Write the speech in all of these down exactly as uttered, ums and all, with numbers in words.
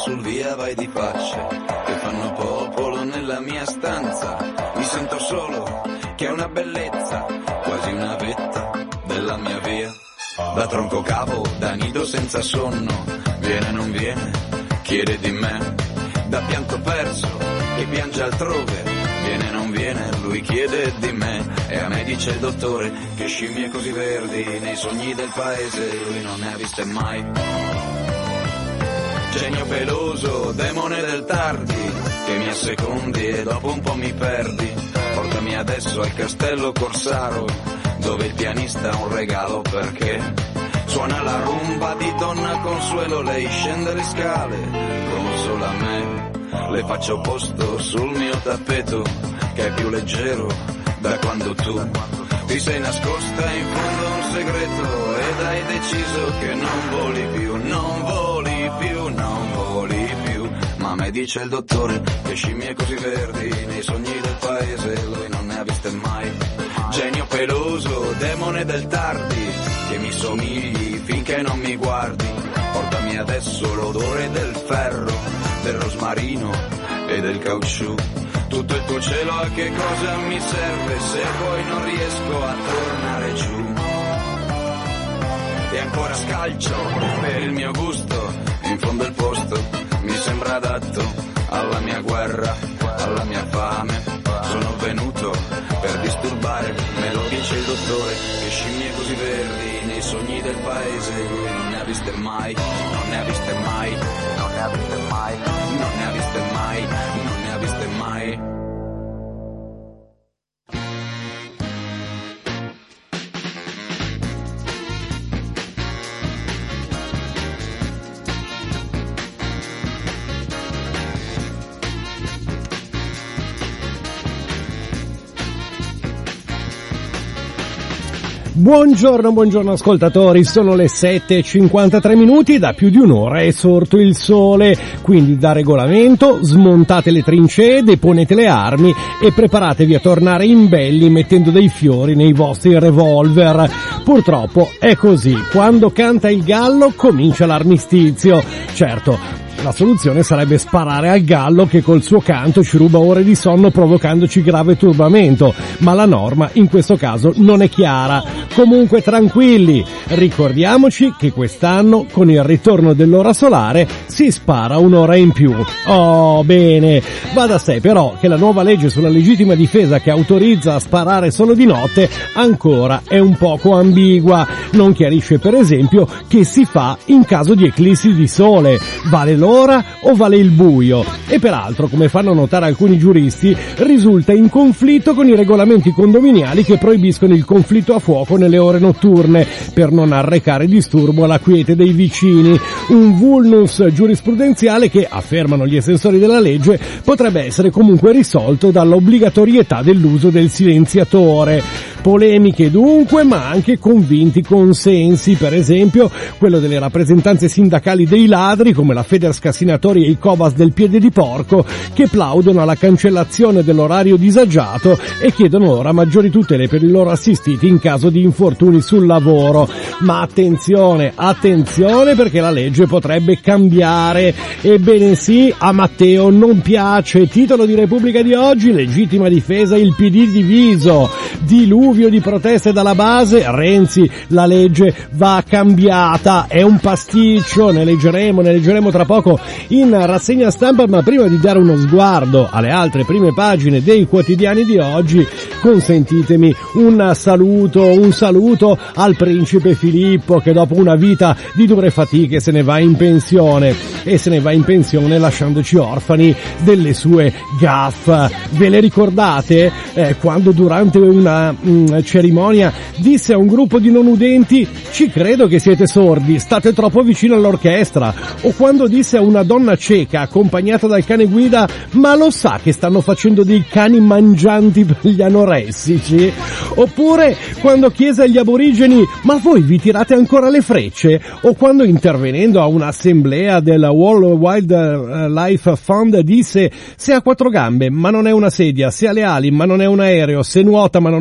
sul via vai di facce che fanno popolo nella mia stanza. Mi sento solo, che è una bellezza, quasi una vetta della mia via. Da tronco cavo, da nido senza sonno, viene non viene, chiede di me. Da pianto perso, che piange altrove, viene non viene, lui chiede di me. E a me dice il dottore che scimmie così verdi nei sogni del paese lui non ne ha viste mai. Genio peloso, demone del tardi, che mi assecondi e dopo un po' mi perdi. Portami adesso al castello Corsaro, dove il pianista ha un regalo perché suona la rumba di Donna Consuelo. Lei scende le scale, consola me, le faccio posto sul mio tappeto, che è più leggero da quando tu ti sei nascosta in fondo a un segreto ed hai deciso che non voli più, non voli più, non voli più. Ma me dice il dottore che scimmie così verdi nei sogni del paese lui non ne ha viste mai. Genio peloso, demone del tardi, che mi somigli finché non mi guardi. Portami adesso l'odore del ferro, del rosmarino e del caucciù. Tutto il tuo cielo a che cosa mi serve se poi non riesco a tornare giù. E ancora scalcio per il mio gusto, in fondo il posto mi sembra adatto alla mia guerra, alla mia fame. Sono venuto per disturbare, me lo dice il dottore, che scimmie così verdi nei sogni del paese lui non ne ha viste mai, non ne ha viste mai, non ne ha viste mai, non ne ha viste mai, non ne ha viste mai. Buongiorno, buongiorno ascoltatori, sono le sette e cinquantatré minuti, da più di un'ora è sorto il sole, quindi da regolamento smontate le trincee, deponete le armi e preparatevi a tornare imbelli mettendo dei fiori nei vostri revolver. Purtroppo è così, quando canta il gallo comincia l'armistizio. Certo, la soluzione sarebbe sparare al gallo che col suo canto ci ruba ore di sonno provocandoci grave turbamento, ma la norma in questo caso non è chiara. Comunque tranquilli, ricordiamoci che quest'anno con il ritorno dell'ora solare si spara un'ora in più. Oh, bene, va da sé però che la nuova legge sulla legittima difesa che autorizza a sparare solo di notte ancora è un poco ambigua. Non chiarisce per esempio che si fa in caso di eclissi di sole, vale l'ora o vale il buio, e peraltro, come fanno notare alcuni giuristi, risulta in conflitto con i regolamenti condominiali che proibiscono il conflitto a fuoco nelle ore notturne per non arrecare disturbo alla quiete dei vicini, un vulnus giurisprudenziale che, affermano gli estensori della legge, potrebbe essere comunque risolto dall'obbligatorietà dell'uso del silenziatore. Polemiche dunque, ma anche convinti consensi, per esempio quello delle rappresentanze sindacali dei ladri come la Federscassinatori e i Cobas del Piede di Porco, che plaudono alla cancellazione dell'orario disagiato e chiedono ora maggiori tutele per i loro assistiti in caso di infortuni sul lavoro. Ma attenzione, attenzione, perché la legge potrebbe cambiare. Ebbene sì, a Matteo non piace. Titolo di Repubblica di oggi: legittima difesa, il P D diviso. Diluvio di proteste dalla base, Renzi, la legge va cambiata, è un pasticcio, ne leggeremo, ne leggeremo tra poco in rassegna stampa, ma prima di dare uno sguardo alle altre prime pagine dei quotidiani di oggi, consentitemi un saluto, un saluto al principe Filippo, che dopo una vita di dure fatiche se ne va in pensione, e se ne va in pensione lasciandoci orfani delle sue gaffe. Ve le ricordate? Eh, quando durante una mh, cerimonia disse a un gruppo di non udenti: ci credo che siete sordi, state troppo vicino all'orchestra, o quando disse a una donna cieca accompagnata dal cane guida: ma lo sa che stanno facendo dei cani mangianti per gli anoressici? Oppure quando chiese agli aborigeni: ma voi vi tirate ancora le frecce? O quando, intervenendo a un'assemblea del World Wildlife Fund, disse: se ha quattro gambe ma non è una sedia, se ha le ali ma non è un aereo, se nuota ma non è un sottomarino,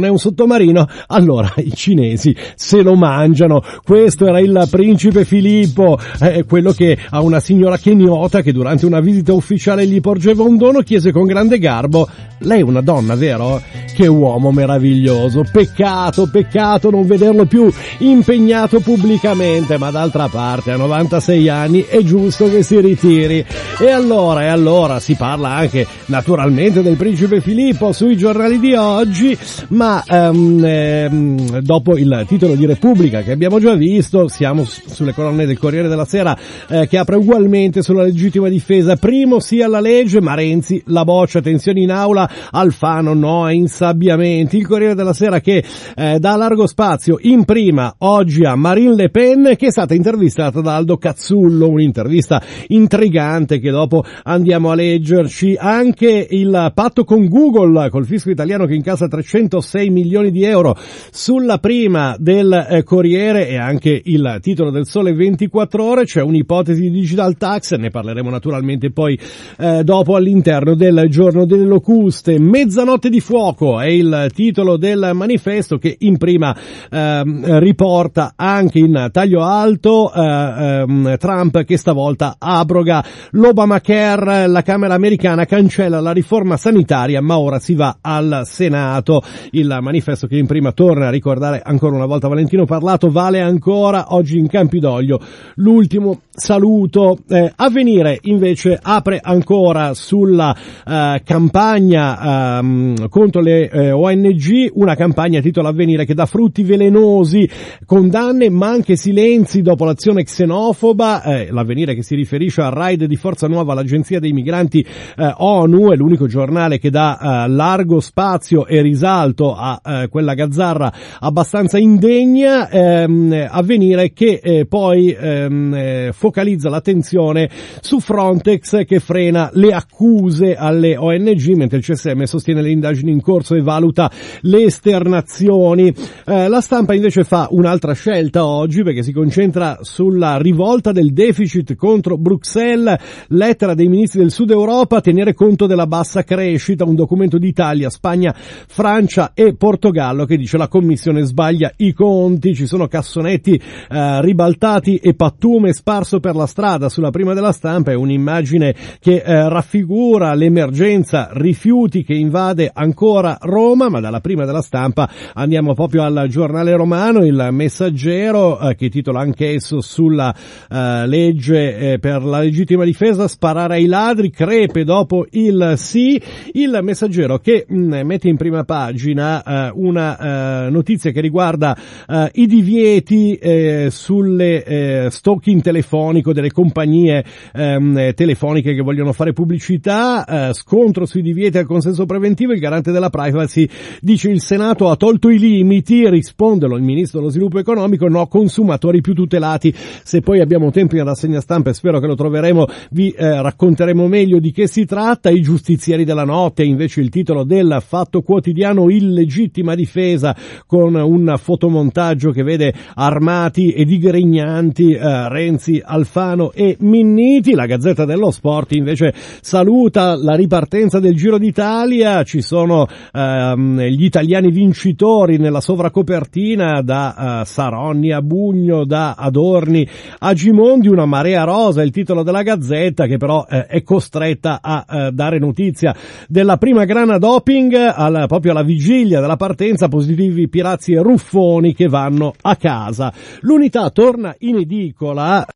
sottomarino, allora i cinesi se lo mangiano. Questo era il principe Filippo, eh, quello che a una signora keniota che durante una visita ufficiale gli porgeva un dono chiese con grande garbo: lei è una donna, vero? Che uomo meraviglioso, peccato, peccato non vederlo più impegnato pubblicamente, ma d'altra parte a novantasei anni è giusto che si ritiri. E allora, e allora si parla anche naturalmente del principe Filippo sui giornali di oggi, ma um, ehm, dopo il titolo di Repubblica che abbiamo già visto, siamo sulle colonne del Corriere della Sera eh, che apre ugualmente sulla legittima difesa. Primo sì alla legge, ma Renzi la boccia, tensioni in aula, Alfano no a insabbiamenti. Il Corriere della Sera che eh, dà largo spazio in prima oggi a Marine Le Pen, che è stata intervistata da Aldo Cazzullo, un'intervista intrigante che dopo andiamo a leggerci. Anche il patto con Google, col fisco italiano che incassa trecentosei milioni di euro, sulla prima del eh, Corriere, e anche il titolo del Sole ventiquattro Ore. C'è un'ipotesi di digital tax, ne parleremo naturalmente poi eh, dopo all'interno del Giorno delle Locuste. Mezzanotte di fuoco è il titolo del Manifesto, che in prima eh, riporta anche in taglio alto eh, eh, Trump che stavolta abroga l'Obamacare, la Camera americana cancella la riforma sanitaria, ma ora si va al Senato. Il Manifesto che in prima torna a ricordare ancora una volta Valentino Parlato, vale ancora oggi in Campidoglio l'ultimo saluto. Eh, Avvenire invece apre ancora sulla eh, campagna ehm, contro le eh, O N G, una campagna, titola Avvenire, che dà frutti velenosi, condanne ma anche silenzi dopo l'azione xenofoba. Eh, L'Avvenire che si riferisce al raid di Forza Nuova all'agenzia dei migranti eh, ONU, è l'unico giornale che dà eh, largo spazio e risalto a eh, quella gazzarra abbastanza indegna. ehm, Avvenire che eh, poi ehm, eh, focalizza l'attenzione su Frontex che frena le accuse alle O N G, mentre il C S M sostiene le indagini in corso e valuta le esternazioni. Eh, la Stampa invece fa un'altra scelta oggi, perché si concentra sulla rivolta del deficit contro Bruxelles, lettera dei ministri del Sud Europa, tenere conto della bassa crescita, un documento di Italia, Spagna, Francia e Portogallo che dice la Commissione sbaglia i conti. Ci sono cassonetti eh, ribaltati e pattume sparso per la strada. Sulla prima della Stampa è un'immagine che eh, raffigura l'emergenza rifiuti che invade ancora Roma, ma dalla prima della Stampa andiamo proprio al giornale romano, il Messaggero, eh, che titola anch'esso sulla eh, legge eh, per la legittima difesa, sparare ai ladri, crepe dopo il sì. Il Messaggero che mh, mette in prima pagina eh, una eh, notizia che riguarda eh, i divieti eh, sulle eh, stalking telefonico delle compagnie ehm, telefoniche che vogliono fare pubblicità, eh, scontro sui divieti al consenso preventivo. Il garante della privacy dice il Senato ha tolto i limiti, risponde il ministro dello sviluppo economico, no consumatori più tutelati. Se poi abbiamo tempo in rassegna stampa, e spero che lo troveremo, vi eh, racconteremo meglio di che si tratta. I giustizieri della notte, invece il titolo del Fatto Quotidiano, illegittima difesa, con un fotomontaggio che vede armati e digrignanti eh, Renzi, Alfano e Minniti. La Gazzetta dello Sport invece saluta la ripartenza del Giro d'Italia, ci sono ehm, gli italiani vincitori nella sovracopertina, da eh, Saronni a Bugno, da Adorni a Gimondi, una marea rosa, il titolo della Gazzetta, che però eh, è costretta a eh, dare notizia della prima grana doping al, proprio alla vigilia della partenza, positivi Pirazzi e Ruffoni che vanno a casa. L'Unità torna in edicola